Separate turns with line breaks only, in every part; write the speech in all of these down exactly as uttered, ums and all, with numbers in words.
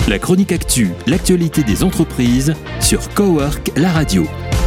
La chronique actu, l'actualité des entreprises sur Cowork, la radio.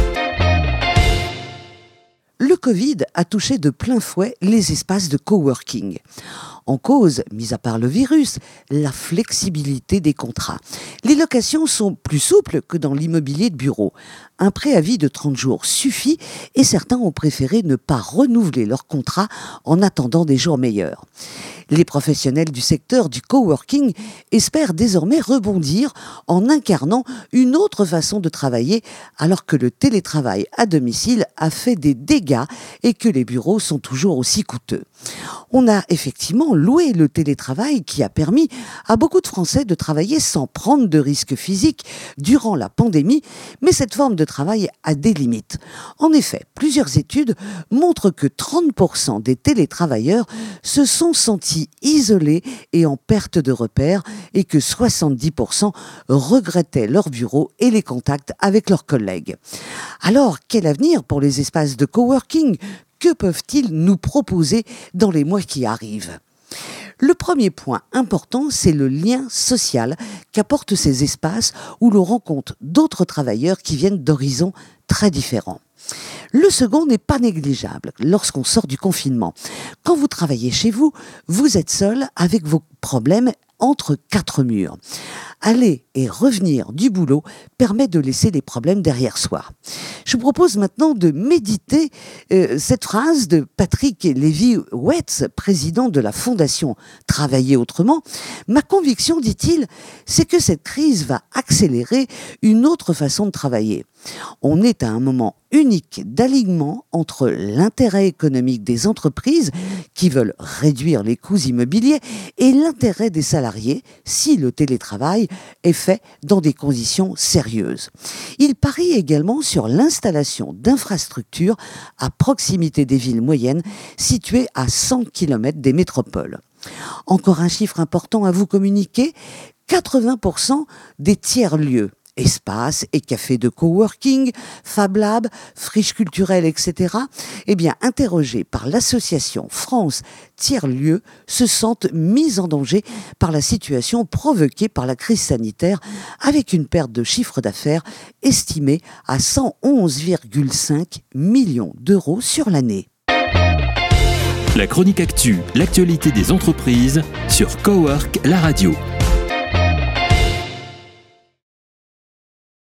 Le Covid a touché de plein fouet les espaces de coworking. En cause, mis à part le virus, la flexibilité des contrats. Les locations sont plus souples que dans l'immobilier de bureau. Un préavis de trente jours suffit et certains ont préféré ne pas renouveler leur contrat en attendant des jours meilleurs. Les professionnels du secteur du coworking espèrent désormais rebondir en incarnant une autre façon de travailler alors que le télétravail à domicile a fait des dégâts et que les bureaux sont toujours aussi coûteux. On a effectivement loué le télétravail qui a permis à beaucoup de Français de travailler sans prendre de risques physiques durant la pandémie, mais cette forme de travail a des limites. En effet, plusieurs études montrent que trente pour cent des télétravailleurs se sont sentis isolés et en perte de repères et que soixante-dix pour cent regrettaient leur bureau et les contacts avec leurs collègues. Alors, quel avenir pour les espaces de coworking ? Que peuvent-ils nous proposer dans les mois qui arrivent ? Le premier point important, c'est le lien social qu'apportent ces espaces où l'on rencontre d'autres travailleurs qui viennent d'horizons très différents. Le second n'est pas négligeable lorsqu'on sort du confinement. Quand vous travaillez chez vous, vous êtes seul avec vos problèmes entre quatre murs. Aller et revenir du boulot permet de laisser les problèmes derrière soi. Je vous propose maintenant de méditer euh, cette phrase de Patrick Lévy-Wetz, président de la Fondation Travailler Autrement. Ma conviction, dit-il, c'est que cette crise va accélérer une autre façon de travailler. On est à un moment unique d'alignement entre l'intérêt économique des entreprises qui veulent réduire les coûts immobiliers et l'intérêt des salariés si le télétravail est fait dans des conditions sérieuses. Il parie également sur l'installation d'infrastructures à proximité des villes moyennes situées à cent kilomètres des métropoles. Encore un chiffre important à vous communiquer, quatre-vingts pour cent des tiers-lieux, espaces et cafés de coworking, Fab Lab, friches culturelles, et cetera, eh bien, interrogés par l'association France Tiers-Lieux, se sentent mis en danger par la situation provoquée par la crise sanitaire, avec une perte de chiffre d'affaires estimée à cent onze virgule cinq millions d'euros sur l'année.
La chronique actu, l'actualité des entreprises sur Cowork, la radio.